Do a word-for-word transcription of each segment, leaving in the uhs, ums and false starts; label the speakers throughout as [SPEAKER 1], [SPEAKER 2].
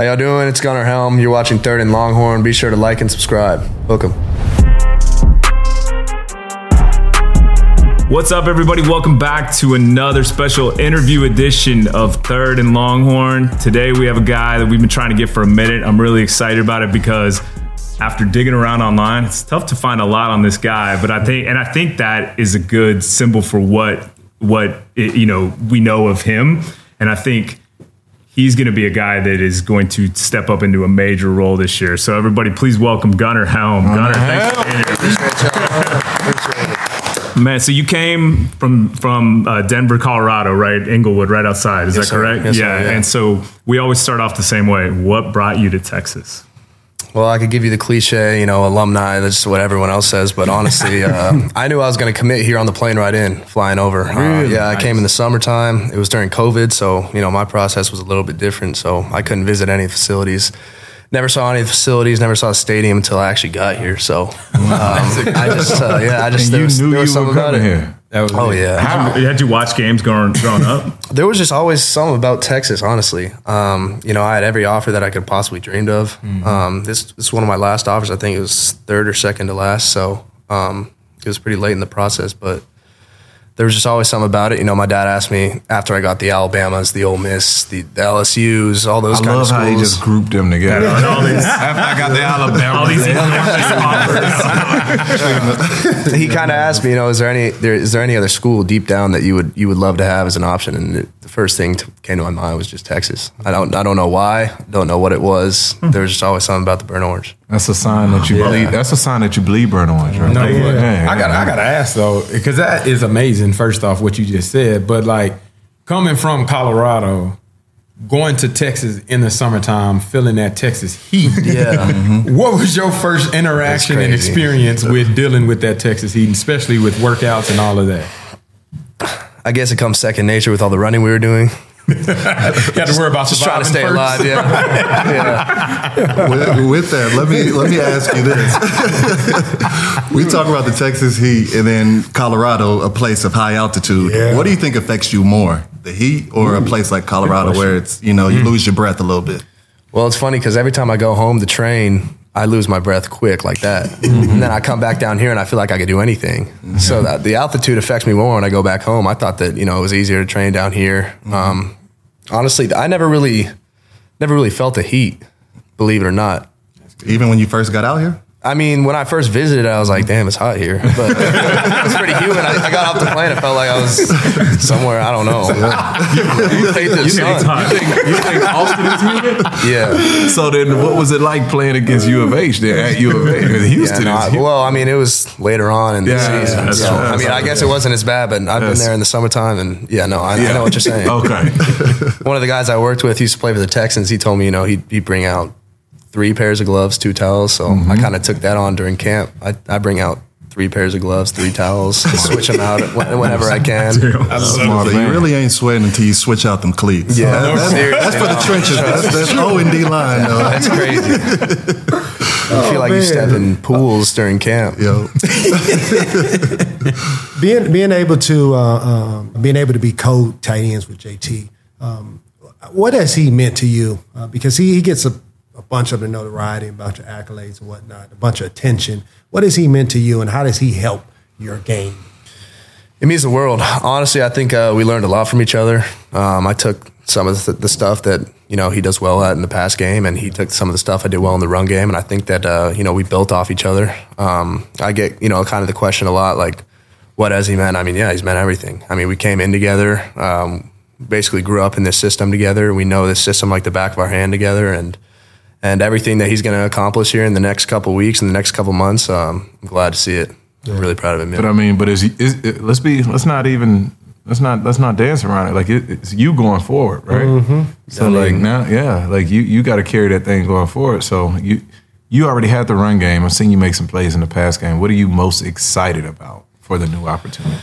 [SPEAKER 1] How y'all doing? It's Gunnar Helm. You're watching Third and Longhorn. Be sure to like and subscribe. Welcome.
[SPEAKER 2] What's up, everybody? Welcome back to another special interview edition of Third and Longhorn. Today we have a guy that we've been trying to get for a minute. I'm really excited about it because after digging around online, it's tough to find a lot on this guy. But I think, and I think that is a good symbol for what what it, you know we know of him. And I think he's going to be a guy that is going to step up into a major role this year. So everybody, please welcome Gunnar Helm. Gunnar, thanks for being here.
[SPEAKER 1] Appreciate y'all. Appreciate it.
[SPEAKER 2] Man, so you came from from uh, Denver, Colorado, right? Inglewood, right outside. Is
[SPEAKER 1] yes,
[SPEAKER 2] that correct?
[SPEAKER 1] Yes,
[SPEAKER 2] yeah.
[SPEAKER 1] sir, yeah.
[SPEAKER 2] And so we always start off the same way. What brought you to Texas?
[SPEAKER 1] Well, I could give you the cliche, you know, alumni. That's what everyone else says. But honestly, uh, I knew I was going to commit here on the plane ride in, flying over. Uh,
[SPEAKER 2] Really?
[SPEAKER 1] yeah, I
[SPEAKER 2] Nice.
[SPEAKER 1] came in the summertime. It was during COVID, so, you know, my process was a little bit different. So I couldn't visit any facilities. Never saw any facilities, never saw a stadium until I actually got here. So um, I just, uh, yeah, I just,
[SPEAKER 3] And
[SPEAKER 1] there
[SPEAKER 3] you
[SPEAKER 1] was,
[SPEAKER 3] knew
[SPEAKER 1] there was
[SPEAKER 3] you
[SPEAKER 1] something
[SPEAKER 3] were
[SPEAKER 1] about
[SPEAKER 3] coming
[SPEAKER 1] it.
[SPEAKER 3] here.
[SPEAKER 4] That was
[SPEAKER 1] Oh,
[SPEAKER 4] it.
[SPEAKER 1] yeah.
[SPEAKER 2] Had you, had you watched games growing, growing up?
[SPEAKER 1] There was just always something about Texas, honestly. Um, you know, I had every offer that I could possibly dreamed of.
[SPEAKER 4] Mm-hmm.
[SPEAKER 1] Um, this, this is one of my last offers. I think it was third or second to last. So um, it was pretty late in the process, but there was just always something about it. You know, my dad asked me after I got the Alabamas, the Ole Miss, the, the L S Us, all those
[SPEAKER 3] I
[SPEAKER 1] kind
[SPEAKER 3] love
[SPEAKER 1] of schools.
[SPEAKER 3] how he just grouped them together.
[SPEAKER 2] And all these,
[SPEAKER 3] After I got the Alabama,
[SPEAKER 2] all these
[SPEAKER 1] He kind of asked me, you know, is there any there, is there any other school deep down that you would you would love to have as an option? And it, the first thing to, came to my mind was just Texas. I don't I don't know why, don't know what it was. There was just always something about the burnt orange.
[SPEAKER 3] That's a sign that you
[SPEAKER 1] Yeah.
[SPEAKER 3] believe. That's a sign that you believe burnt orange, right?
[SPEAKER 4] No,
[SPEAKER 3] Yeah,
[SPEAKER 4] but
[SPEAKER 3] yeah,
[SPEAKER 4] I got
[SPEAKER 3] yeah.
[SPEAKER 4] I got to ask though, because that is amazing. First off, what you just said, but like coming from Colorado, going to Texas in the summertime, feeling that Texas heat.
[SPEAKER 1] Yeah.
[SPEAKER 4] What was your first interaction and
[SPEAKER 1] crazy.
[SPEAKER 4] experience with dealing with that Texas heat, especially with workouts and all of that?
[SPEAKER 1] I guess it comes second nature with all the running we were doing.
[SPEAKER 4] You had to worry about
[SPEAKER 1] Just trying to stay
[SPEAKER 4] surviving first.
[SPEAKER 1] alive, yeah. yeah.
[SPEAKER 5] with, with that, let me let me ask you this. We talk about the Texas heat and then Colorado, a place of high altitude.
[SPEAKER 4] Yeah.
[SPEAKER 5] What do you think affects you more, the heat or a place like Colorado where it's, you know, you lose your breath a little bit?
[SPEAKER 1] Well, it's funny because every time I go home to train, I lose my breath quick like that.
[SPEAKER 4] Mm-hmm.
[SPEAKER 1] And then I come back down here and I feel like I could do anything.
[SPEAKER 4] Mm-hmm.
[SPEAKER 1] So that, the altitude affects me more when I go back home. I thought that, you know, it was easier to train down here.
[SPEAKER 4] Mm-hmm.
[SPEAKER 1] Um, honestly, I never really, never really felt the heat, believe it or not.
[SPEAKER 5] Even when you first got out here?
[SPEAKER 1] I mean, when I first visited, I was like, damn, it's hot here. But it's pretty humid. I, I got off the plane, I felt like I was somewhere, I don't know. You think the sun.
[SPEAKER 3] You think Austin is humid?
[SPEAKER 1] Yeah.
[SPEAKER 3] So then, what was it like playing against U of H there at U of H? Because Houston
[SPEAKER 1] Yeah, no,
[SPEAKER 3] is
[SPEAKER 1] I-
[SPEAKER 3] humid.
[SPEAKER 1] well, I mean, it was later on in the
[SPEAKER 3] Yeah,
[SPEAKER 1] season.
[SPEAKER 3] that's
[SPEAKER 1] so,
[SPEAKER 3] true.
[SPEAKER 1] I mean, I guess it wasn't as bad, but I've been
[SPEAKER 3] Yes.
[SPEAKER 1] there in the summertime, and yeah, no, I, I
[SPEAKER 3] Yeah.
[SPEAKER 1] know what you're saying.
[SPEAKER 3] Okay.
[SPEAKER 1] One of the guys I worked with used to play for the Texans. He told me, you know, he'd, he'd bring out three pairs of gloves, two towels. So I kind of took that on during camp. I, I bring out three pairs of gloves, three towels, switch them out wh- whenever I can.
[SPEAKER 3] Smart
[SPEAKER 5] So
[SPEAKER 3] man.
[SPEAKER 5] you really ain't sweating until you switch out them cleats.
[SPEAKER 1] Yeah,
[SPEAKER 5] That-
[SPEAKER 1] no,
[SPEAKER 5] that's,
[SPEAKER 1] seriously,
[SPEAKER 5] that's for the
[SPEAKER 1] no.
[SPEAKER 5] trenches. That's, that's O and D line, though.
[SPEAKER 1] That's crazy. I feel like you step in pools during camp.
[SPEAKER 5] Yo.
[SPEAKER 6] being being able to uh, um, being able to be co-tight ends with J T, um, what has he meant to you? Uh, because he, he gets a, a bunch of the notoriety, a bunch of accolades and whatnot, a bunch of attention. What has he meant to you, and how does he help your game?
[SPEAKER 1] It means the world. Honestly, I think uh, we learned a lot from each other. Um, I took some of the, the stuff that, you know, he does well at in the pass game, and he took some of the stuff I did well in the run game, and I think that, uh, you know, we built off each other. Um, I get, you know, kind of the question a lot, like, what has he meant? I mean, yeah, he's meant everything. I mean, we came in together, um, basically grew up in this system together. We know this system like the back of our hand together, and and everything that he's going to accomplish here in the next couple weeks, in the next couple months, um, I'm glad to see it. I'm really proud of him.
[SPEAKER 3] But I mean, but is, he, is it, let's be let's not even let's not let's not dance around it. Like it, it's you going forward, right?
[SPEAKER 6] Mm-hmm.
[SPEAKER 3] So
[SPEAKER 1] I mean-
[SPEAKER 3] like now, yeah, like you you got to carry that thing going forward. So you you already had the run game. I've seen you make some plays in the pass game. What are you most excited about for the new opportunity?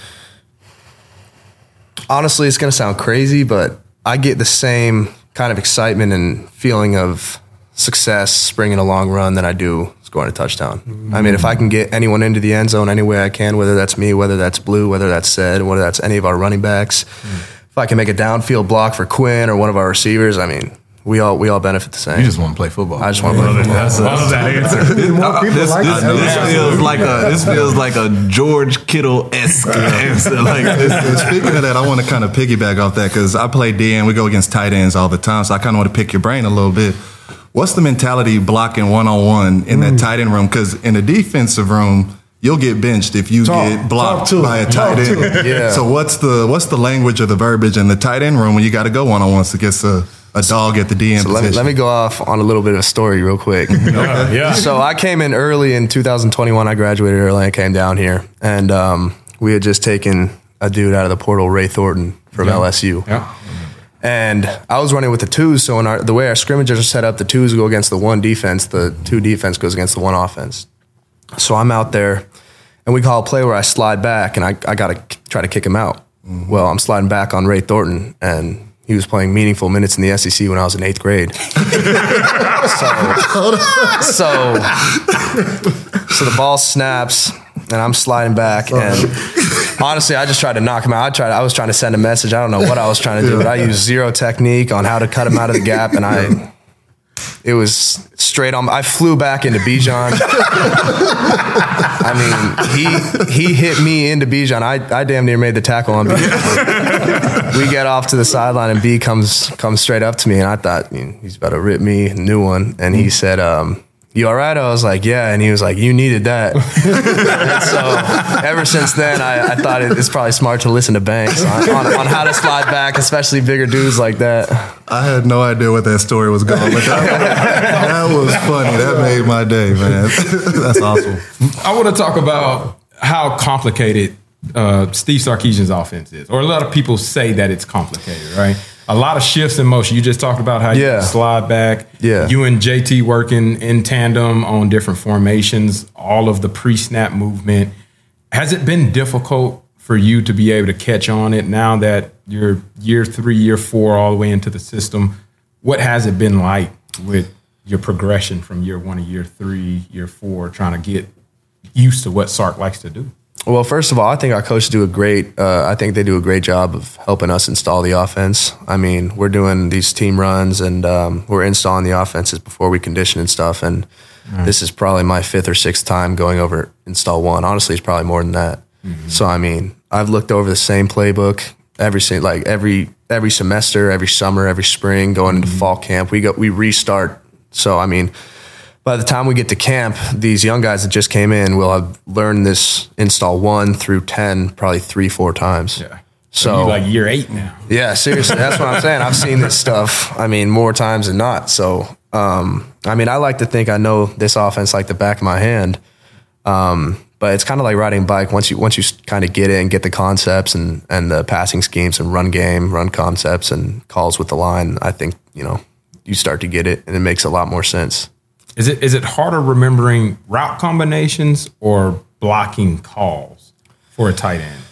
[SPEAKER 1] Honestly, it's going to sound crazy, but I get the same kind of excitement and feeling of success springing a long run than I do scoring a touchdown. Mm-hmm. I mean, if I can get anyone into the end zone any way I can, whether that's me, whether that's Blue, whether that's Said, whether that's any of our running backs, mm-hmm. if I can make a downfield block for Quinn or one of our receivers, I mean, we all we all benefit the same.
[SPEAKER 3] You just want to play football.
[SPEAKER 1] I just want to play football.
[SPEAKER 2] That's, that's that answer.
[SPEAKER 6] More people
[SPEAKER 3] This,
[SPEAKER 6] like
[SPEAKER 3] this,
[SPEAKER 6] that.
[SPEAKER 3] this feels like a this feels like a George Kittle esque answer. Like
[SPEAKER 5] And speaking of that, I want to kind of piggyback off that because I play D and we go against tight ends all the time. So I kind of want to pick your brain a little bit. What's the mentality blocking one on one in that tight end room? Because in the defensive room, you'll get benched if you
[SPEAKER 6] Talk-
[SPEAKER 5] get blocked
[SPEAKER 6] talk to
[SPEAKER 5] by a
[SPEAKER 6] him.
[SPEAKER 5] tight
[SPEAKER 6] Talk to
[SPEAKER 5] end.
[SPEAKER 1] Yeah.
[SPEAKER 5] So what's the what's the language or the verbiage in the tight end room when you got to go one on ones against a, a dog at the D N
[SPEAKER 1] So let
[SPEAKER 5] position?
[SPEAKER 1] me, let me go off on a little bit of a story real quick.
[SPEAKER 2] Yeah.
[SPEAKER 1] So I came in early in two thousand twenty-one. I graduated early. I came down here, and um, we had just taken a dude out of the portal, Ray Thornton from L S U.
[SPEAKER 4] Yeah.
[SPEAKER 1] And I was running with the twos, so in our, the way our scrimmages are set up, the twos go against the one defense, the two defense goes against the one offense. So I'm out there, and we call a play where I slide back, and I, I got to try to kick him out. Mm-hmm. Well, I'm sliding back on Ray Thornton, and he was playing meaningful minutes in the S E C when I was in eighth grade. so, so, so the ball snaps, and I'm sliding back, and honestly, I just tried to knock him out. I tried. I was trying to send a message. I don't know what I was trying to do, but I used zero technique on how to cut him out of the gap, and I. It was straight on. I flew back into Bijan. I mean, he he hit me into Bijan. I, I damn near made the tackle on Bijan. We get off to the sideline, and B comes comes straight up to me, and I thought, you know, he's about to rip me a new one. And he said, um, "You all right?" I was like, "Yeah." And he was like, "You needed that." And so ever since then, I, I thought it, it's probably smart to listen to Banks on, on, on how to slide back, especially bigger dudes like that.
[SPEAKER 5] I had no idea what that story was going, but that, that was funny. That made my day, man. That's awesome.
[SPEAKER 4] I want to talk about how complicated uh, Steve Sarkisian's offense is, or a lot of people say that it's complicated, right? A lot of shifts in motion. You just talked about how
[SPEAKER 1] Yeah.
[SPEAKER 4] you slide back.
[SPEAKER 1] Yeah.
[SPEAKER 4] You and J T working in tandem on different formations, all of the pre-snap movement. Has it been difficult for you to be able to catch on it now that you're year three, year four, all the way into the system? What has it been like with your progression from year one to year three, year four, trying to get used to what Sark likes to do?
[SPEAKER 1] Well, first of all, I think our coaches do a great. Uh, I think they do a great job of helping us install the offense. I mean, we're doing these team runs, and um, we're installing the offenses before we condition and stuff. And right. This is probably my fifth or sixth time going over install one. Honestly, it's probably more than that. Mm-hmm. So, I mean, I've looked over the same playbook every like every every semester, every summer, every spring, going into mm-hmm. fall camp. We go we restart. So, I mean. By the time we get to camp, these young guys that just came in will have learned this install one through ten probably three, four times.
[SPEAKER 4] Yeah.
[SPEAKER 1] So,
[SPEAKER 4] so you're like year eight now.
[SPEAKER 1] Yeah, seriously, that's what I'm saying. I've seen this stuff. I mean, more times than not. So, um, I mean, I like to think I know this offense like the back of my hand. Um, but it's kind of like riding a bike. Once you once you kind of get it and get the concepts and and the passing schemes and run game, run concepts and calls with the line, I think you know you start to get it, and it makes a lot more sense.
[SPEAKER 4] Is it is it harder remembering route combinations or blocking calls for a tight end?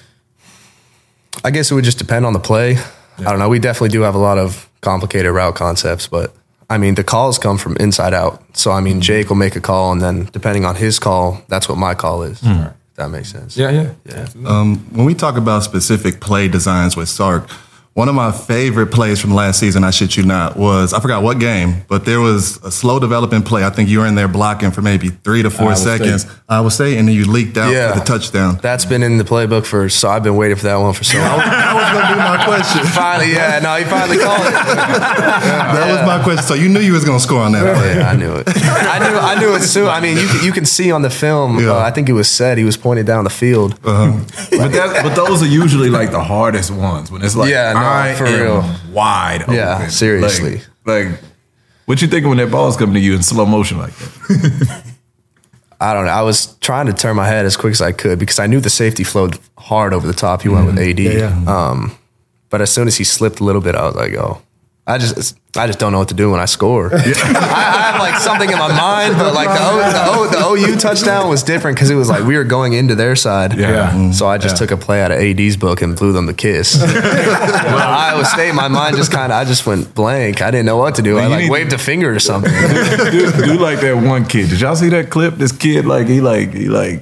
[SPEAKER 1] I guess it would just depend on the play. Yeah. I don't know. We definitely do have a lot of complicated route concepts, but I mean, the calls come from inside out. So, I mean, mm-hmm. Jake will make a call, and then depending on his call, that's what my call is. Mm-hmm. If that makes sense.
[SPEAKER 4] Yeah, yeah.
[SPEAKER 1] yeah.
[SPEAKER 5] Um, when we talk about specific play designs with Sark, one of my favorite plays from last season, I shit you not, was, I forgot what game, but there was a slow developing play. I think you were in there blocking for maybe three to four
[SPEAKER 4] Iowa
[SPEAKER 5] seconds.
[SPEAKER 4] State.
[SPEAKER 5] Iowa State, and then you leaked out
[SPEAKER 1] yeah.
[SPEAKER 5] for the touchdown.
[SPEAKER 1] That's been in the playbook for, so I've been waiting for that one for so long.
[SPEAKER 5] That was going to be my question.
[SPEAKER 1] Finally, yeah, no, he finally called it. yeah,
[SPEAKER 5] that
[SPEAKER 1] yeah.
[SPEAKER 5] was my question. So you knew you was going to score on that play.
[SPEAKER 1] Yeah, I knew it. I knew I knew it soon. I mean, you can, you can see on the film, yeah. uh, I think it was said, he was pointing down the field.
[SPEAKER 3] Uh-huh. but, that, but those are usually like the hardest ones, when it's like,
[SPEAKER 1] yeah, no,
[SPEAKER 3] I
[SPEAKER 1] for
[SPEAKER 3] am
[SPEAKER 1] real.
[SPEAKER 3] wide open.
[SPEAKER 1] Yeah, seriously.
[SPEAKER 3] Like, like, what you thinking when that ball's coming to you in slow motion like that?
[SPEAKER 1] I don't know. I was trying to turn my head as quick as I could because I knew the safety flowed hard over the top. He went mm-hmm. with A D.
[SPEAKER 6] Yeah, yeah.
[SPEAKER 1] Um, but as soon as he slipped a little bit, I was like, oh. I just I just don't know what to do when I score. Yeah. I, I have like something in my mind, but like the, o, the, o, the O U touchdown was different because it was like we were going into their side.
[SPEAKER 4] Yeah. Mm-hmm.
[SPEAKER 1] So I just yeah. took a play out of A D's book and blew them the kiss. Well, Iowa State, my mind just kind of, I just went blank. I didn't know what to do. Man, I like waved to, a finger or something.
[SPEAKER 3] do, do like that one kid. Did y'all see that clip? This kid, like he like he like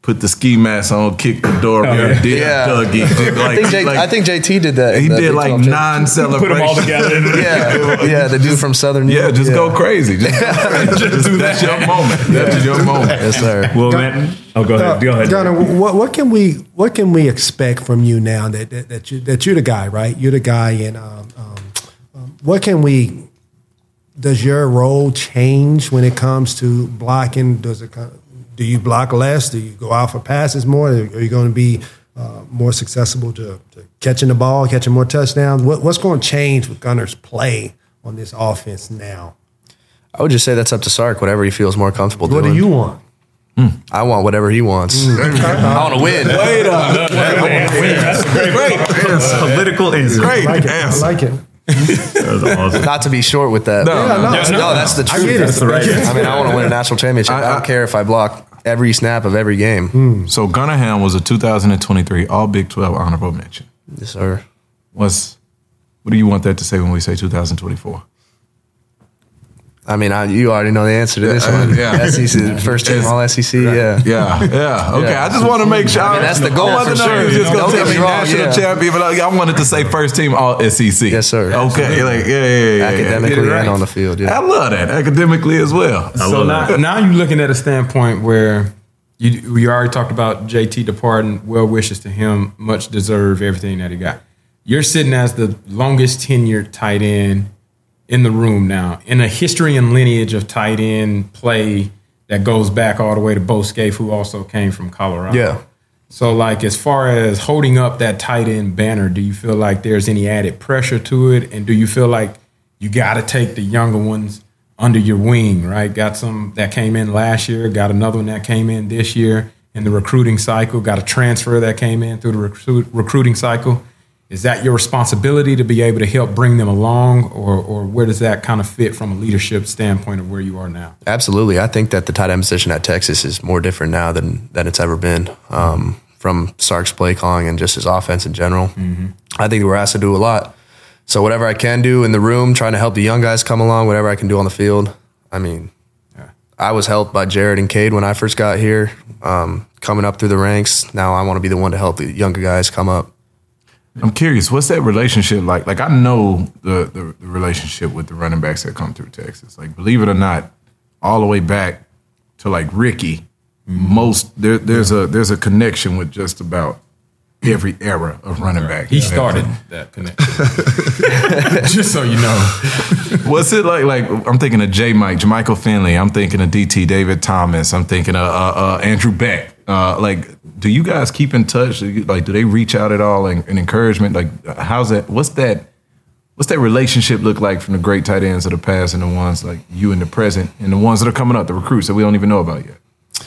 [SPEAKER 3] put the ski mask on, kick the door, oh,
[SPEAKER 2] yeah.
[SPEAKER 3] did
[SPEAKER 1] Yeah.
[SPEAKER 3] Dougie.
[SPEAKER 1] I, think J-
[SPEAKER 3] like,
[SPEAKER 1] I think J T did that.
[SPEAKER 3] he
[SPEAKER 1] in the
[SPEAKER 3] did
[SPEAKER 1] Big
[SPEAKER 3] like
[SPEAKER 1] twelve
[SPEAKER 3] nine celebrations.
[SPEAKER 2] Put them all together.
[SPEAKER 1] Yeah, yeah, the dude from Southern.
[SPEAKER 3] Yeah, just
[SPEAKER 1] yeah.
[SPEAKER 3] go crazy. Just, just, just that's your moment. That's your moment.
[SPEAKER 1] Yes, sir.
[SPEAKER 2] Well, man. Oh, go ahead. Go ahead.
[SPEAKER 6] Gunnar, what, what can we what can we expect from you now that that, that you that you're the guy, right? You're the guy, and um, um, um, what can we? Does your role change when it comes to blocking? Does it? Do you block less? Do you go out for passes more? Are you going to be uh, more successful to, to catching the ball, catching more touchdowns? What, what's going to change with Gunnar's play on this offense now?
[SPEAKER 1] I would just say that's up to Sark. Whatever he feels more comfortable
[SPEAKER 6] What
[SPEAKER 1] doing.
[SPEAKER 6] do you want?
[SPEAKER 1] I want whatever he wants. I want to win.
[SPEAKER 3] Wait up.
[SPEAKER 2] That's a great, great political answer.
[SPEAKER 3] Great
[SPEAKER 6] I like it. I
[SPEAKER 3] answer.
[SPEAKER 6] like it.
[SPEAKER 2] That was awesome.
[SPEAKER 1] Not to be short with that.
[SPEAKER 3] No,
[SPEAKER 6] Yeah, no,
[SPEAKER 1] no,
[SPEAKER 6] no.
[SPEAKER 1] that's the
[SPEAKER 6] I
[SPEAKER 1] truth.
[SPEAKER 6] get it.
[SPEAKER 1] That's the right.
[SPEAKER 6] Yes.
[SPEAKER 1] I mean, I want to win a national championship. I,
[SPEAKER 3] I-
[SPEAKER 1] don't care if I block every snap of every game.
[SPEAKER 3] So Gunnar Ham was a two thousand twenty-three All Big twelve honorable mention.
[SPEAKER 1] Yes, sir.
[SPEAKER 3] What's what do you want that to say when we say two thousand twenty-four?
[SPEAKER 1] I mean, I, you already know the answer to this
[SPEAKER 3] Yeah,
[SPEAKER 1] one.
[SPEAKER 3] yeah.
[SPEAKER 1] S E C, first team
[SPEAKER 3] It's-
[SPEAKER 1] All S E C. Yeah.
[SPEAKER 3] Yeah, yeah. Okay,
[SPEAKER 1] Yeah.
[SPEAKER 3] I just want to make sure.
[SPEAKER 1] I mean, that's the goal
[SPEAKER 3] I wasn't
[SPEAKER 1] for
[SPEAKER 3] know
[SPEAKER 1] sure.
[SPEAKER 3] you was just
[SPEAKER 1] Don't
[SPEAKER 3] gonna
[SPEAKER 1] get
[SPEAKER 3] tell
[SPEAKER 1] me
[SPEAKER 3] me
[SPEAKER 1] wrong,
[SPEAKER 3] national
[SPEAKER 1] yeah.
[SPEAKER 3] champion, but like, I wanted to say first team All S E C.
[SPEAKER 1] Yes, sir.
[SPEAKER 3] Okay, like yeah, yeah, yeah, yeah.
[SPEAKER 1] Academically
[SPEAKER 3] Get it right.
[SPEAKER 1] and on the field.
[SPEAKER 3] I
[SPEAKER 1] Yeah.
[SPEAKER 3] love that academically as well.
[SPEAKER 2] I
[SPEAKER 4] So
[SPEAKER 2] love
[SPEAKER 4] now,
[SPEAKER 2] that.
[SPEAKER 4] now you're looking at a standpoint where you you already talked about J T departing. Well wishes to him, much deserve everything that he got. You're sitting as the longest tenured tight end in the room now, in a history and lineage of tight end play that goes back all the way to Bo Scaife, who also came from Colorado.
[SPEAKER 1] Yeah.
[SPEAKER 4] So, like, as far as holding up that tight end banner, do you feel like there's any added pressure to it? And do you feel like you got to take the younger ones under your wing, right? Got some that came in last year, got another one that came in this year in the recruiting cycle, got a transfer that came in through the recruit, recruiting cycle. Is that your responsibility to be able to help bring them along, or or where does that kind of fit from a leadership standpoint of where you are now?
[SPEAKER 1] Absolutely. I think that the tight end position at Texas is more different now than, than it's ever been. Um, from Sark's play calling and just his offense in general. Mm-hmm. I think we're asked to do a lot. So whatever I can do in the room, trying to help the young guys come along, whatever I can do on the field. I mean, yeah. I was helped by Jared and Cade when I first got here, um, coming up through the ranks. Now I want to be the one to help the younger guys come up.
[SPEAKER 3] I'm curious, what's that relationship like? Like, I know the, the, the relationship with the running backs that come through Texas. Like, believe it or not, all the way back to like Ricky, mm-hmm. most there, there's a there's a connection with just about every era of running back.
[SPEAKER 4] He started that connection. Just so you know.
[SPEAKER 3] What's it like? Like, I'm thinking of J. Mike, Jermichael Finley. I'm thinking of D T. David Thomas. I'm thinking of uh, uh, Andrew Beck. Uh, like, do you guys keep in touch? Do you, like, do they reach out at all and, and encouragement? Like, how's that? What's that? What's that relationship look like from the great tight ends of the past and the ones like you in the present and the ones that are coming up, the recruits that we don't even know about yet?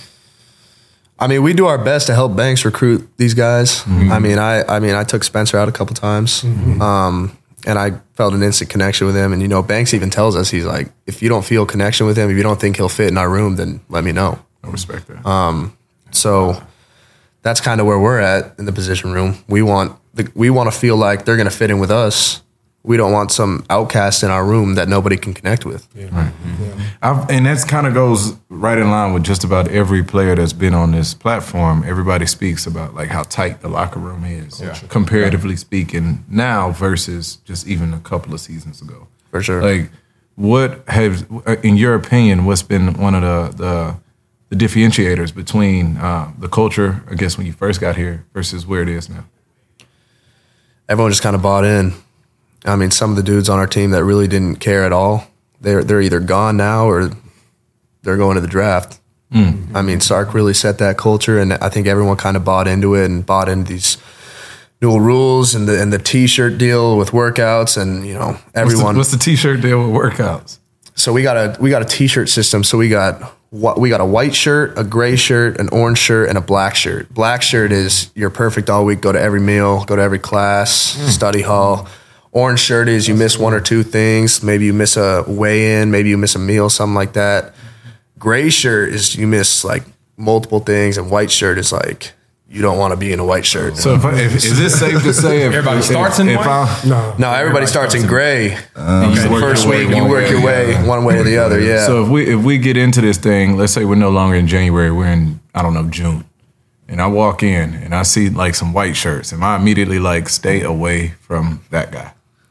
[SPEAKER 1] I mean, we do our best to help Banks recruit these guys. Mm-hmm. I mean, I I mean, I took Spencer out a couple times, mm-hmm. um, and I felt an instant connection with him. And you know, Banks even tells us, he's like, if you don't feel connection with him, if you don't think he'll fit in our room, then let me know.
[SPEAKER 3] I respect that.
[SPEAKER 1] Um, so that's kind of where we're at in the position room. We want the, we want to feel like they're going to fit in with us. We don't want some outcast in our room that nobody can connect with.
[SPEAKER 3] Yeah. Right. Yeah. I've, and that kind of goes right in line with just about every player that's been on this platform. Everybody speaks about like how tight the locker room is, yeah. comparatively yeah. speaking, now versus just even a couple of seasons ago.
[SPEAKER 1] For sure.
[SPEAKER 3] Like, what have, in your opinion, what's been one of the the, the differentiators between uh, the culture, I guess, when you first got here versus where it is now?
[SPEAKER 1] Everyone just kind of bought in. I mean, some of the dudes on our team that really didn't care at all, they're they're either gone now or they're going to the draft. Mm. I mean, Sark really set that culture, and I think everyone kind of bought into it and bought into these new rules and the and the T-shirt deal with workouts, and you know everyone.
[SPEAKER 3] What's the, what's the T-shirt deal with workouts?
[SPEAKER 1] So we got a we got a T-shirt system. So we got we got a white shirt, a gray shirt, an orange shirt, and a black shirt. Black shirt is you're perfect all week. Go to every meal, go to every class, mm. study hall. Orange shirt is you miss one or two things. Maybe you miss a weigh-in. Maybe you miss a meal, something like that. Gray shirt is you miss like multiple things, and white shirt is like you don't want to be in a white shirt.
[SPEAKER 3] So if, I, if is this safe to say if
[SPEAKER 4] everybody
[SPEAKER 3] if,
[SPEAKER 4] starts in
[SPEAKER 3] if
[SPEAKER 4] white?
[SPEAKER 3] I,
[SPEAKER 4] no,
[SPEAKER 1] no, everybody, everybody starts, starts in gray.
[SPEAKER 3] Um,
[SPEAKER 1] okay. The first week you work your way yeah. one way or the other. Yeah.
[SPEAKER 3] So if we if we get into this thing, let's say we're no longer in January, we're in I don't know June. and I walk in and I see like some white shirts, am I immediately like stay away from that guy?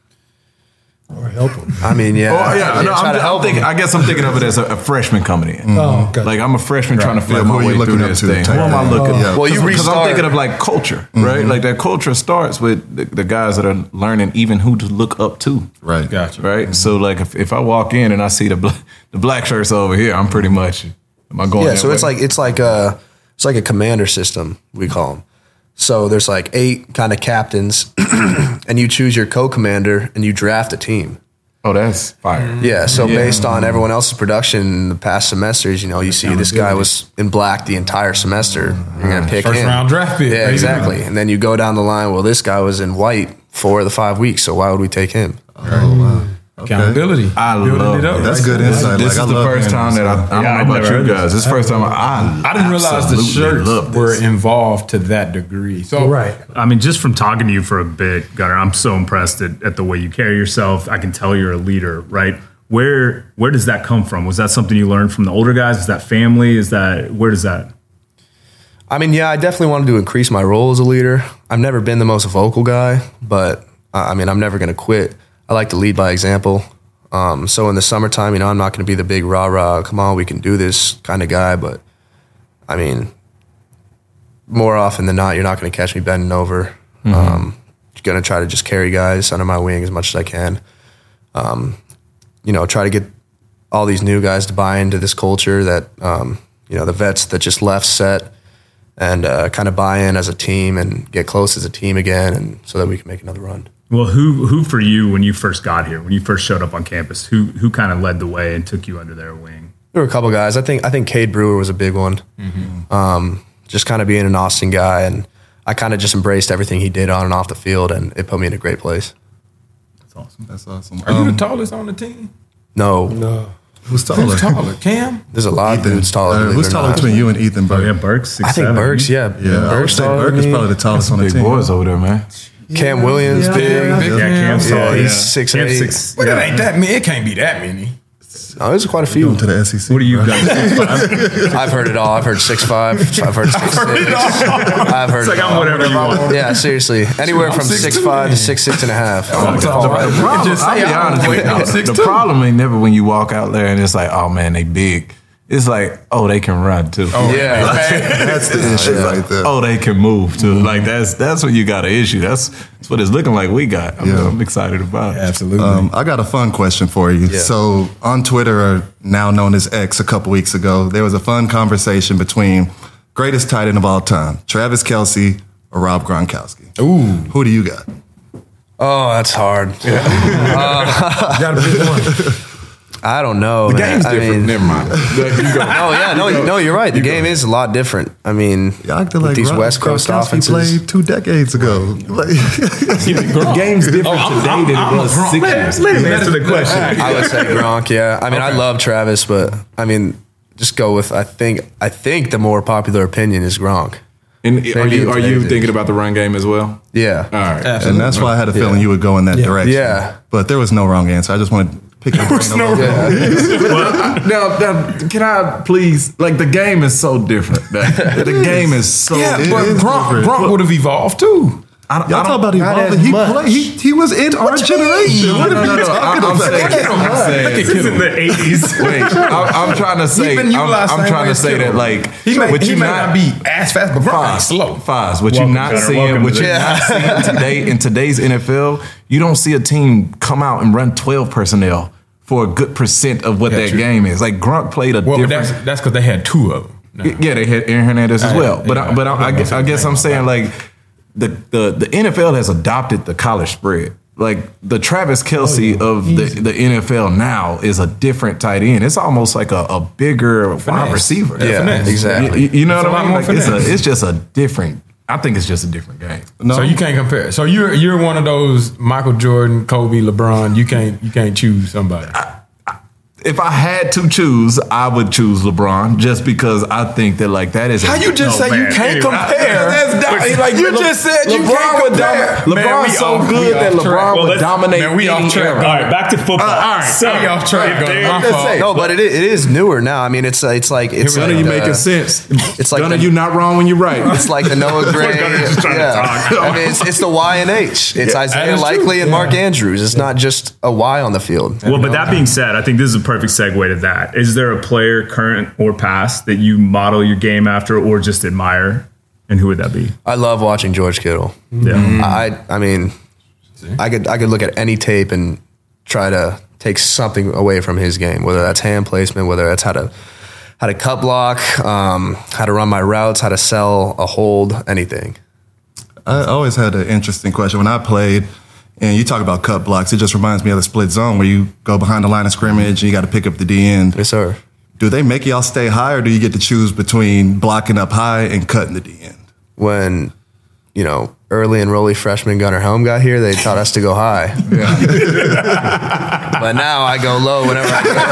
[SPEAKER 6] Or help him.
[SPEAKER 1] I mean, yeah.
[SPEAKER 3] Oh yeah, no,
[SPEAKER 1] try
[SPEAKER 3] I'm,
[SPEAKER 1] to help
[SPEAKER 3] I'm thinking,
[SPEAKER 1] them.
[SPEAKER 3] I guess I'm thinking of it as a, a freshman coming in.
[SPEAKER 6] Oh, okay.
[SPEAKER 3] Like I'm a freshman trying to feel
[SPEAKER 5] Like, who
[SPEAKER 3] my
[SPEAKER 5] are you
[SPEAKER 3] way
[SPEAKER 5] looking
[SPEAKER 3] through
[SPEAKER 5] up
[SPEAKER 3] this
[SPEAKER 5] to
[SPEAKER 3] thing.
[SPEAKER 5] type
[SPEAKER 3] Who am I
[SPEAKER 5] thing?
[SPEAKER 3] looking?
[SPEAKER 5] Yeah.
[SPEAKER 1] Well, you
[SPEAKER 3] because I'm
[SPEAKER 1] restart.
[SPEAKER 3] thinking of like culture, right? Like that culture starts with the, the guys that are learning even who to look up to.
[SPEAKER 5] Right.
[SPEAKER 4] Gotcha.
[SPEAKER 3] Right. So like if, if I walk in and I see the bla- the black shirts over here, I'm pretty much am I going?
[SPEAKER 1] Yeah,
[SPEAKER 3] that
[SPEAKER 1] so it's
[SPEAKER 3] way?
[SPEAKER 1] like it's like a it's like a commander system, we call them. So there's like eight kind of captains, and you choose your co-commander and you draft a team.
[SPEAKER 3] oh, that's fire.
[SPEAKER 1] Yeah, so
[SPEAKER 3] Yeah.
[SPEAKER 1] based on everyone else's production in the past semesters, you know, you see this guy was in black the entire semester. You're gonna pick
[SPEAKER 4] First
[SPEAKER 1] him.
[SPEAKER 4] round draft pick,
[SPEAKER 1] Yeah,
[SPEAKER 4] baby.
[SPEAKER 1] exactly. And then you go down the line. Well, this guy was in white four of the five weeks, so why would we take him?
[SPEAKER 5] Oh, wow. Okay.
[SPEAKER 4] Accountability.
[SPEAKER 3] I
[SPEAKER 4] Building
[SPEAKER 3] love
[SPEAKER 4] it up.
[SPEAKER 3] it.
[SPEAKER 5] That's
[SPEAKER 4] right?
[SPEAKER 5] good insight.
[SPEAKER 3] This
[SPEAKER 5] Like,
[SPEAKER 3] is
[SPEAKER 5] I
[SPEAKER 3] the
[SPEAKER 5] love
[SPEAKER 3] first
[SPEAKER 5] hearing
[SPEAKER 3] time that I, I
[SPEAKER 5] this.
[SPEAKER 3] don't
[SPEAKER 2] Yeah, I've
[SPEAKER 3] know about
[SPEAKER 2] never
[SPEAKER 3] you
[SPEAKER 2] heard
[SPEAKER 3] guys. This is the first time I
[SPEAKER 4] I didn't realize the
[SPEAKER 3] absolutely
[SPEAKER 4] shirts
[SPEAKER 3] love this.
[SPEAKER 4] were involved to that degree. So
[SPEAKER 6] Right.
[SPEAKER 2] I mean, just from talking to you for a bit, Gunnar, I'm so impressed at, at the way you carry yourself. I can tell you're a leader, right? Where where does that come from? Was that something you learned from the older guys? Is that family? Is that where does that?
[SPEAKER 1] I mean, yeah, I definitely wanted to increase my role as a leader. I've never been the most vocal guy, but uh, I mean, I'm never going to quit. I like to lead by example. Um, so in the summertime, you know, I'm not going to be the big rah rah, come on, we can do this kind of guy. But I mean, more often than not, you're not going to catch me bending over. Mm-hmm. Um, going to try to just carry guys under my wing as much as I can. Um, you know, try to get all these new guys to buy into this culture that, um, you know, the vets that just left set and uh, kind of buy in as a team and get close as a team again, and so that we can make another run.
[SPEAKER 2] Well, who who for you when you first got here, when you first showed up on campus, who who kind of led the way and took you under their wing?
[SPEAKER 1] There were a couple guys. I think I think Cade Brewer was a big one. Mm-hmm. Um, just kind of being an Austin guy, and I kind of just embraced everything he did on and off the field, and it put me in a great place.
[SPEAKER 2] That's awesome.
[SPEAKER 5] That's awesome.
[SPEAKER 4] are you
[SPEAKER 5] Um,
[SPEAKER 4] the tallest on the team?
[SPEAKER 1] No,
[SPEAKER 6] No.
[SPEAKER 5] who's taller?
[SPEAKER 4] Who's taller? Cam?
[SPEAKER 1] there's a lot of dudes taller.
[SPEAKER 5] Uh,
[SPEAKER 1] believe
[SPEAKER 5] who's
[SPEAKER 1] it or
[SPEAKER 5] taller
[SPEAKER 1] not.
[SPEAKER 5] between you and Ethan
[SPEAKER 2] Oh
[SPEAKER 5] Burke?
[SPEAKER 2] yeah, Burks. Six,
[SPEAKER 1] I think
[SPEAKER 2] seven.
[SPEAKER 1] Burks. Yeah,
[SPEAKER 5] Yeah, I would
[SPEAKER 1] Burks
[SPEAKER 5] say
[SPEAKER 1] taller
[SPEAKER 5] Burke
[SPEAKER 1] than
[SPEAKER 5] is
[SPEAKER 1] me.
[SPEAKER 5] probably the tallest on the
[SPEAKER 3] Big
[SPEAKER 5] team.
[SPEAKER 3] boys over there, man.
[SPEAKER 1] Cam Williams,
[SPEAKER 6] Yeah,
[SPEAKER 1] big.
[SPEAKER 6] yeah,
[SPEAKER 4] Big
[SPEAKER 2] Yeah,
[SPEAKER 4] Cam.
[SPEAKER 2] Cam's
[SPEAKER 1] Yeah,
[SPEAKER 2] tall.
[SPEAKER 1] he's
[SPEAKER 2] yeah.
[SPEAKER 1] six
[SPEAKER 2] Cam's
[SPEAKER 1] eight.
[SPEAKER 2] six.
[SPEAKER 4] Well,
[SPEAKER 2] yeah.
[SPEAKER 4] it ain't that many. It can't be that many.
[SPEAKER 1] Oh, there's quite a few.
[SPEAKER 5] Going to the S E C.
[SPEAKER 2] What do you
[SPEAKER 5] bro.
[SPEAKER 2] got? Six, five?
[SPEAKER 1] I've heard it all. I've heard six five. I've heard six six. I've heard
[SPEAKER 2] It's like
[SPEAKER 1] it
[SPEAKER 2] I'm
[SPEAKER 1] all.
[SPEAKER 2] whatever you want.
[SPEAKER 1] Yeah, seriously. Anywhere
[SPEAKER 4] I'm
[SPEAKER 1] from
[SPEAKER 4] six
[SPEAKER 1] six
[SPEAKER 4] two,
[SPEAKER 1] five to
[SPEAKER 4] man.
[SPEAKER 1] six six and a half.
[SPEAKER 3] The,
[SPEAKER 1] Oh,
[SPEAKER 3] the
[SPEAKER 1] right.
[SPEAKER 3] problem,
[SPEAKER 4] just say
[SPEAKER 3] I'll be
[SPEAKER 4] I'm
[SPEAKER 3] honest with
[SPEAKER 4] wait, I'm
[SPEAKER 3] you.
[SPEAKER 4] six
[SPEAKER 3] The
[SPEAKER 4] two.
[SPEAKER 3] problem ain't never when you walk out there and it's like, oh man, they big. It's like, oh, they can run too.
[SPEAKER 1] Yeah.
[SPEAKER 5] That's the issue right there.
[SPEAKER 3] Oh, they can move too. Like that's that's when you got an issue. That's that's what it's looking like. We got. I'm,
[SPEAKER 5] Yeah.
[SPEAKER 3] I'm excited about it.
[SPEAKER 4] Absolutely.
[SPEAKER 5] Um, I got a fun question for you.
[SPEAKER 1] Yeah.
[SPEAKER 5] So on Twitter, or now known as X, a couple weeks ago, there was a fun conversation between greatest tight end of all time, Travis Kelce or Rob Gronkowski.
[SPEAKER 4] Ooh.
[SPEAKER 5] Who do you got?
[SPEAKER 1] Oh, that's hard.
[SPEAKER 6] Got a big one.
[SPEAKER 1] I don't know.
[SPEAKER 3] The
[SPEAKER 1] man.
[SPEAKER 3] game's
[SPEAKER 1] I
[SPEAKER 3] different.
[SPEAKER 1] mean,
[SPEAKER 3] Never mind. You go.
[SPEAKER 1] Oh yeah, no, you, no, you're right. The game is a lot different. I mean,
[SPEAKER 5] Y'all acting
[SPEAKER 1] with
[SPEAKER 5] like
[SPEAKER 1] these
[SPEAKER 5] Rob
[SPEAKER 1] West Coast
[SPEAKER 5] Gronkowski
[SPEAKER 1] offenses.
[SPEAKER 5] played two decades ago. Like,
[SPEAKER 3] The game's different
[SPEAKER 4] Oh, I'm-
[SPEAKER 3] today
[SPEAKER 4] I'm-
[SPEAKER 3] than
[SPEAKER 4] I'm
[SPEAKER 3] it
[SPEAKER 4] a
[SPEAKER 3] was
[SPEAKER 4] Gronk
[SPEAKER 3] six
[SPEAKER 4] fan.
[SPEAKER 3] years.
[SPEAKER 4] Let him
[SPEAKER 3] Answer the question.
[SPEAKER 1] I would say Gronk. Yeah, I mean, I love Travis, but I mean, just go with. I think. I think the more popular opinion is Gronk.
[SPEAKER 3] And are you are you
[SPEAKER 1] Maybe.
[SPEAKER 3] thinking about the run game as well?
[SPEAKER 1] Yeah.
[SPEAKER 3] All right.
[SPEAKER 5] and that's why I had a feeling
[SPEAKER 1] Yeah.
[SPEAKER 5] you would go in that
[SPEAKER 6] Yeah.
[SPEAKER 5] direction.
[SPEAKER 1] Yeah.
[SPEAKER 5] But there was no wrong answer. I just wanted to pick your brain a little bit.
[SPEAKER 3] Now, now, can I please? Like the game is so different. man. The game is so.
[SPEAKER 4] Yeah,
[SPEAKER 5] it
[SPEAKER 4] but
[SPEAKER 5] is
[SPEAKER 4] Gronk,
[SPEAKER 5] different.
[SPEAKER 4] Gronk would have evolved too.
[SPEAKER 3] I, don't-
[SPEAKER 5] Y'all
[SPEAKER 3] I
[SPEAKER 5] talk
[SPEAKER 3] don't-
[SPEAKER 5] about
[SPEAKER 6] not
[SPEAKER 5] evolving.
[SPEAKER 6] as
[SPEAKER 5] He
[SPEAKER 6] much.
[SPEAKER 5] played. He, he was in our generation. What
[SPEAKER 3] No,
[SPEAKER 5] are
[SPEAKER 3] no,
[SPEAKER 5] you
[SPEAKER 3] no.
[SPEAKER 5] talking
[SPEAKER 3] I, I'm
[SPEAKER 5] about?
[SPEAKER 3] saying. I'm saying.
[SPEAKER 2] This is in the eighties.
[SPEAKER 3] Wait, I'm, I'm trying to say.
[SPEAKER 4] been
[SPEAKER 3] I'm,
[SPEAKER 4] utilized
[SPEAKER 3] I'm
[SPEAKER 4] same
[SPEAKER 3] trying
[SPEAKER 4] way
[SPEAKER 3] to
[SPEAKER 4] as
[SPEAKER 3] say
[SPEAKER 4] Kittle.
[SPEAKER 3] that like.
[SPEAKER 4] He may,
[SPEAKER 3] what
[SPEAKER 4] he
[SPEAKER 3] you
[SPEAKER 4] may not be as fast, but Gronk ain't
[SPEAKER 3] Fives,
[SPEAKER 4] slow.
[SPEAKER 3] Fives. What
[SPEAKER 2] Welcome,
[SPEAKER 3] you're not
[SPEAKER 2] Gunnar.
[SPEAKER 3] seeing,
[SPEAKER 2] Welcome
[SPEAKER 3] what
[SPEAKER 2] to
[SPEAKER 3] you're
[SPEAKER 2] the-
[SPEAKER 3] not seeing today in today's N F L, you don't see a team come out and run twelve personnel for a good percent of what
[SPEAKER 4] Yeah,
[SPEAKER 3] that
[SPEAKER 4] true.
[SPEAKER 3] game is. Like Gronk played a
[SPEAKER 4] Well, but
[SPEAKER 3] different.
[SPEAKER 4] that's that's because they had two of them. No.
[SPEAKER 3] Yeah, they had Aaron Hernandez as
[SPEAKER 4] Uh,
[SPEAKER 3] well. But I,
[SPEAKER 4] yeah,
[SPEAKER 3] but I, I,
[SPEAKER 4] I
[SPEAKER 3] guess, I guess I'm
[SPEAKER 4] think
[SPEAKER 3] saying
[SPEAKER 4] about
[SPEAKER 3] like the, the the N F L has adopted the college spread. Like the Travis Kelce of the, the N F L now is a different tight end. It's almost like a, a bigger wide
[SPEAKER 4] Finesse.
[SPEAKER 3] receiver.
[SPEAKER 4] Yeah,
[SPEAKER 1] Yeah,
[SPEAKER 4] finesse.
[SPEAKER 1] exactly.
[SPEAKER 3] You, you know
[SPEAKER 4] It's a
[SPEAKER 3] what I
[SPEAKER 4] lot
[SPEAKER 3] mean?
[SPEAKER 4] more
[SPEAKER 3] Like it's, a,
[SPEAKER 4] finesse.
[SPEAKER 3] it's just a different. I think it's just a different game.
[SPEAKER 5] No.
[SPEAKER 4] So you can't compare. So you're you're one of those Michael Jordan, Kobe, LeBron. You can't you can't choose somebody.
[SPEAKER 3] if I had to choose, I would choose LeBron just because I think that like that is.
[SPEAKER 4] How
[SPEAKER 3] a,
[SPEAKER 4] you just
[SPEAKER 2] No,
[SPEAKER 4] say
[SPEAKER 2] man.
[SPEAKER 4] you can't
[SPEAKER 2] Anyway,
[SPEAKER 4] compare?
[SPEAKER 3] That's not, like
[SPEAKER 4] you
[SPEAKER 3] Le-
[SPEAKER 4] just said you
[SPEAKER 3] LeBron
[SPEAKER 4] can't
[SPEAKER 3] would
[SPEAKER 4] compare.
[SPEAKER 3] domi-
[SPEAKER 4] Man,
[SPEAKER 3] LeBron's
[SPEAKER 4] we
[SPEAKER 3] so
[SPEAKER 4] off-
[SPEAKER 3] good
[SPEAKER 4] we
[SPEAKER 3] that
[SPEAKER 4] off track.
[SPEAKER 3] LeBron
[SPEAKER 2] Well,
[SPEAKER 3] would
[SPEAKER 2] let's-
[SPEAKER 3] dominate.
[SPEAKER 4] man, we off
[SPEAKER 3] any
[SPEAKER 4] track.
[SPEAKER 3] era.
[SPEAKER 2] All right, back to football.
[SPEAKER 3] Uh, all right.
[SPEAKER 2] So,
[SPEAKER 4] We off track,
[SPEAKER 2] if
[SPEAKER 4] Gunner.
[SPEAKER 2] they-
[SPEAKER 4] My
[SPEAKER 3] Let's
[SPEAKER 4] fault.
[SPEAKER 3] say-
[SPEAKER 1] No, but it, i- it is newer now. I mean, it's uh, it's like it's
[SPEAKER 3] Gunner,
[SPEAKER 1] like,
[SPEAKER 3] you
[SPEAKER 1] uh,
[SPEAKER 3] making sense.
[SPEAKER 1] It's like
[SPEAKER 3] Gunner,
[SPEAKER 1] the-
[SPEAKER 3] you not wrong when you're right.
[SPEAKER 1] It's like the Noah Gray.
[SPEAKER 2] Gunner's just trying to talk.
[SPEAKER 1] I mean, it's, it's the Y and H. It's
[SPEAKER 4] that
[SPEAKER 1] Isaiah
[SPEAKER 4] is true.
[SPEAKER 1] Likely and Mark
[SPEAKER 4] Yeah.
[SPEAKER 1] Andrews. It's not just a Y on the field.
[SPEAKER 2] Well, but that being said, I think this is a perfect segue to that. Is there a player, current or past, that you model your game after or just admire? And who would that be?
[SPEAKER 1] I love watching George Kittle.
[SPEAKER 2] Yeah.
[SPEAKER 1] I I mean, I could I could look at any tape and try to take something away from his game, whether that's hand placement, whether that's how to how to cut block, um, how to run my routes, how to sell a hold, anything.
[SPEAKER 5] I always had an interesting question. When I played, and you talk about cut blocks, it just reminds me of the split zone where you go behind the line of scrimmage and you got to pick up the D end.
[SPEAKER 1] Yes, sir.
[SPEAKER 5] Do they make y'all stay high, or do you get to choose between blocking up high and cutting the D end?
[SPEAKER 1] When, you know, early enrollee freshman Gunnar Helm got here, they taught us to go high. But now I go low whenever I can.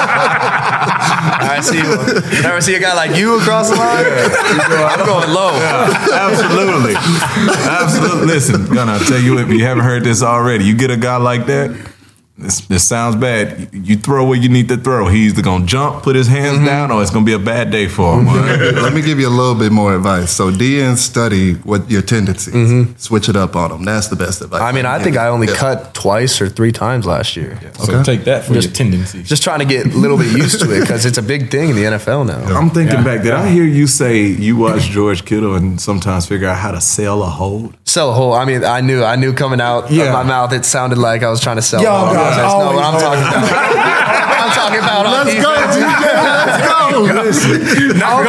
[SPEAKER 1] I see, whenever I see a guy like you across the line, I'm going low.
[SPEAKER 3] Absolutely. Absolutely. Listen, Gunnar, I'll tell you if you haven't heard this already, you get a guy like that, this, this sounds bad. You throw where you need to throw. He's either going to jump, put his hands
[SPEAKER 1] Mm-hmm.
[SPEAKER 3] down, or it's going to be a bad day for him.
[SPEAKER 5] Let me give you a little bit more advice. So D ends study what your tendencies. Switch it up on them. That's the best advice.
[SPEAKER 1] Mm-hmm. I mean, I think I only cut twice or three times last year.
[SPEAKER 4] So
[SPEAKER 5] Okay.
[SPEAKER 4] take that for your tendencies.
[SPEAKER 1] Just trying to get a little bit used to it because it's a big thing in the N F L now.
[SPEAKER 3] I'm thinking
[SPEAKER 4] Yeah.
[SPEAKER 3] back. Did I hear you say you watch George Kittle and sometimes figure out how to sell a hold?
[SPEAKER 1] Sell a hole. I mean, I knew, I knew coming out
[SPEAKER 3] Yeah.
[SPEAKER 1] of my mouth, it sounded like I was trying to sell.
[SPEAKER 6] Y'all
[SPEAKER 1] a hole.
[SPEAKER 6] guys
[SPEAKER 1] That's not what I'm
[SPEAKER 6] always-
[SPEAKER 1] talking about. I'm talking about on
[SPEAKER 6] Let's go,
[SPEAKER 1] defense.
[SPEAKER 6] D J. Let's go. Listen.
[SPEAKER 1] I'm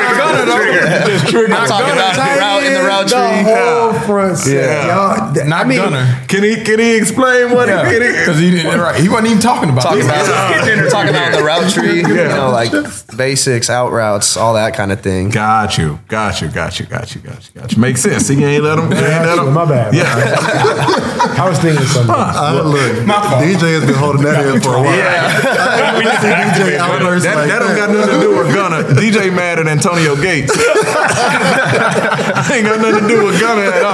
[SPEAKER 1] talking about the route in the route
[SPEAKER 6] The
[SPEAKER 1] tree.
[SPEAKER 6] whole front set.
[SPEAKER 3] Yeah.
[SPEAKER 6] Y'all, th-
[SPEAKER 4] Not
[SPEAKER 6] I mean,
[SPEAKER 4] Gunner.
[SPEAKER 3] Can he can he explain what
[SPEAKER 4] Yeah,
[SPEAKER 3] he
[SPEAKER 4] because he didn't. Right, he wasn't even talking about.
[SPEAKER 1] Talking
[SPEAKER 4] it.
[SPEAKER 1] about, talking about the route tree, you know, like basics, out routes, all that kind of thing.
[SPEAKER 3] Got you, got you, got you, got you, got you, got you. Makes sense. See, you ain't let him. You ain't let him.
[SPEAKER 6] My bad.
[SPEAKER 3] Yeah.
[SPEAKER 6] I was thinking something.
[SPEAKER 5] I, look,
[SPEAKER 4] My fault.
[SPEAKER 5] D J has been holding that in for a while. I didn't see D J outburst
[SPEAKER 3] That,
[SPEAKER 5] like
[SPEAKER 3] that don't
[SPEAKER 5] that.
[SPEAKER 3] got nothing to do with Gunner. D J mad at Antonio Gates. Ain't got nothing to do with Gunner at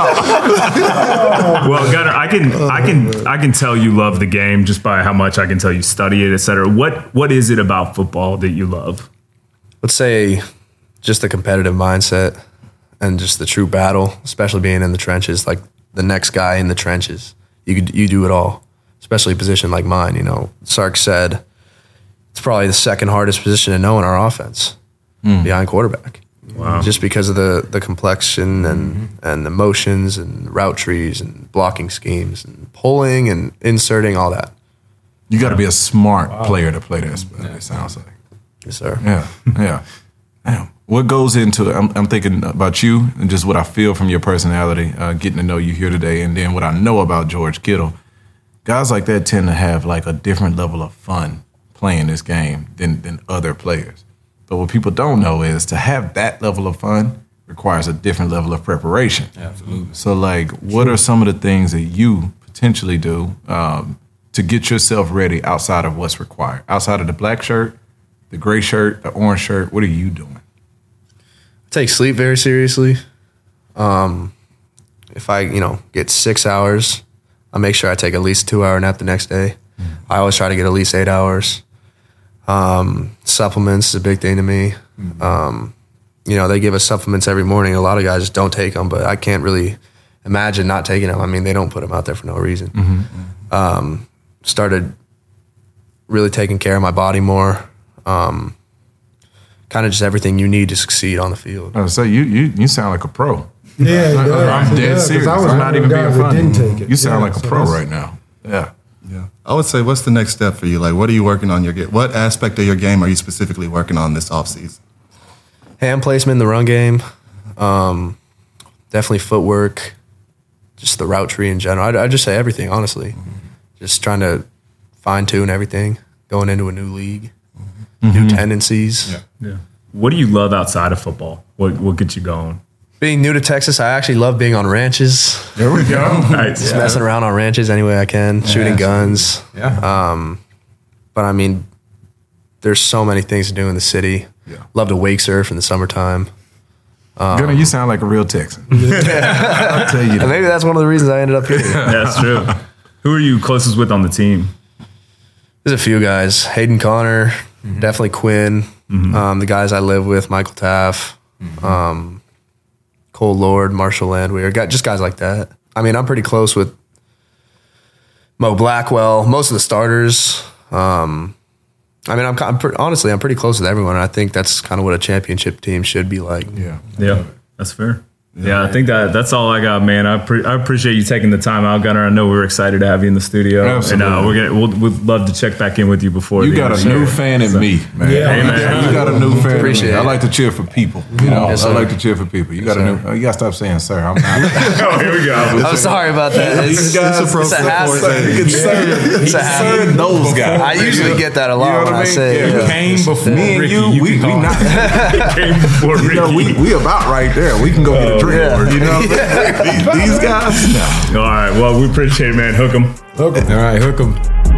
[SPEAKER 3] all.
[SPEAKER 2] Well, Gunnar, I can I can I can tell you love the game just by how much I can tell you study it, et cetera. What what is it about football that you love?
[SPEAKER 1] Let's say just the competitive mindset and just the true battle, especially being in the trenches, like the next guy in the trenches. You could, you do it all, especially a position like mine. You know, Sark said it's probably the second hardest position to know in our offense behind quarterback.
[SPEAKER 2] Wow.
[SPEAKER 1] Just because of the, the complexion and, and the motions and route trees and blocking schemes and pulling and inserting, all that.
[SPEAKER 3] You got to be a smart player to play this. It sounds like.
[SPEAKER 1] Yes, sir.
[SPEAKER 3] Yeah, yeah. Damn. What goes into it? I'm, I'm thinking about you and just what I feel from your personality, uh, getting to know you here today, and then what I know about George Kittle. Guys like that tend to have like a different level of fun playing this game than than other players. But what people don't know is to have that level of fun requires a different level of preparation.
[SPEAKER 4] Absolutely.
[SPEAKER 3] So, like, what are some of the things that you potentially do um, to get yourself ready outside of what's required? Outside of the black shirt, the gray shirt, the orange shirt, what are you doing?
[SPEAKER 1] I take sleep very seriously. Um, if I, you know, get six hours, I make sure I take at least a two hour nap the next day. Mm-hmm. I always try to get at least eight hours. Um, supplements is a big thing to me. Mm-hmm. Um, you know, they give us supplements every morning. A lot of guys just don't take them, but I can't really imagine not taking them. I mean, they don't put them out there for no reason. Mm-hmm. Um, started really taking care of my body more. Um, kind of just everything you need to succeed on the field.
[SPEAKER 3] I say you you you sound like a pro.
[SPEAKER 6] Yeah, it does.
[SPEAKER 3] I'm
[SPEAKER 6] It
[SPEAKER 3] dead
[SPEAKER 6] does, 'cause
[SPEAKER 3] serious.
[SPEAKER 6] I was
[SPEAKER 3] I'm not
[SPEAKER 6] one of
[SPEAKER 3] even
[SPEAKER 6] the
[SPEAKER 3] being
[SPEAKER 6] guys that
[SPEAKER 3] funny.
[SPEAKER 6] didn't take it.
[SPEAKER 3] You sound
[SPEAKER 6] Yeah,
[SPEAKER 3] like a
[SPEAKER 6] so
[SPEAKER 3] pro
[SPEAKER 6] that's-
[SPEAKER 3] right now. Yeah.
[SPEAKER 5] Yeah. I would say, what's the next step for you? Like, what are you working on your game? What aspect of your game are you specifically working on this offseason?
[SPEAKER 1] Hand placement in the run game, um, definitely footwork, just the route tree in general. I'd, I'd just say everything, honestly. Mm-hmm. Just trying to fine tune everything, going into a new league, mm-hmm. new tendencies.
[SPEAKER 4] Yeah.
[SPEAKER 2] Yeah. What do you love outside of football? What what gets you going?
[SPEAKER 1] Being new to Texas, I actually love being on ranches,
[SPEAKER 4] There we go.
[SPEAKER 2] Nice.
[SPEAKER 1] just messing around on ranches any way I can, shooting
[SPEAKER 4] absolutely.
[SPEAKER 1] guns.
[SPEAKER 4] Yeah.
[SPEAKER 1] Um, but I mean, there's so many things to do in the city.
[SPEAKER 3] Yeah.
[SPEAKER 1] Love to wake surf in the summertime.
[SPEAKER 3] Um, Gunner, you sound like a real Texan. I'll tell you that.
[SPEAKER 1] And maybe that's one of the reasons I ended up here.
[SPEAKER 2] That's true. Who are you closest with on the team?
[SPEAKER 1] There's a few guys. Hayden Connor, mm-hmm. definitely Quinn. Mm-hmm. Um, the guys I live with, Michael Taff, mm-hmm. um, Cole Lord, Marshall Landwehr. Got just guys like that. I mean, I'm pretty close with Mo Blackwell, most of the starters. Um, I mean, I'm, I'm pre- honestly, I'm pretty close with everyone. And I think that's kind of what a championship team should be like.
[SPEAKER 3] Yeah,
[SPEAKER 2] yeah, that's fair. Yeah, I think that that's all I got, man. I pre- I appreciate you taking the time out, Gunner. I know we were excited to have you in the studio,
[SPEAKER 3] Absolutely.
[SPEAKER 2] and uh, we're gonna we'll, we'd love to check back in with you before.
[SPEAKER 3] You
[SPEAKER 2] the
[SPEAKER 3] got
[SPEAKER 2] end
[SPEAKER 3] a
[SPEAKER 2] of the
[SPEAKER 3] new
[SPEAKER 2] show.
[SPEAKER 3] fan in
[SPEAKER 2] So-
[SPEAKER 3] me, man.
[SPEAKER 6] Yeah.
[SPEAKER 2] Hey, man.
[SPEAKER 3] You got a new fan.
[SPEAKER 1] Appreciate
[SPEAKER 3] in me.
[SPEAKER 1] it.
[SPEAKER 3] I like to cheer for people. You know,
[SPEAKER 1] Yes,
[SPEAKER 3] I
[SPEAKER 1] sir.
[SPEAKER 3] like to cheer for people. You got a new. You got to stop saying sir. I'm not.
[SPEAKER 2] Oh, here we go.
[SPEAKER 1] I'm sorry about that. It's,
[SPEAKER 3] These guys,
[SPEAKER 1] it's a, it's a habit.
[SPEAKER 3] It's sir.
[SPEAKER 1] It's a habit.
[SPEAKER 3] Sir, those guys.
[SPEAKER 1] I usually get that a lot
[SPEAKER 3] You know
[SPEAKER 1] when
[SPEAKER 3] what I
[SPEAKER 1] I
[SPEAKER 3] mean?
[SPEAKER 1] say it.
[SPEAKER 3] Yeah.
[SPEAKER 1] Yeah.
[SPEAKER 4] Came before
[SPEAKER 3] Me and
[SPEAKER 4] Ricky,
[SPEAKER 3] you,
[SPEAKER 4] you
[SPEAKER 3] we
[SPEAKER 4] can
[SPEAKER 3] we
[SPEAKER 4] call
[SPEAKER 3] not.
[SPEAKER 2] Came before
[SPEAKER 3] You know,
[SPEAKER 2] Ricky.
[SPEAKER 3] we we about right there. We can go get a drink.
[SPEAKER 1] yeah.
[SPEAKER 3] You know what I mean? These, these guys. No.
[SPEAKER 2] All right. Well, we appreciate it, man. Hook 'em.
[SPEAKER 4] All right, hook 'em.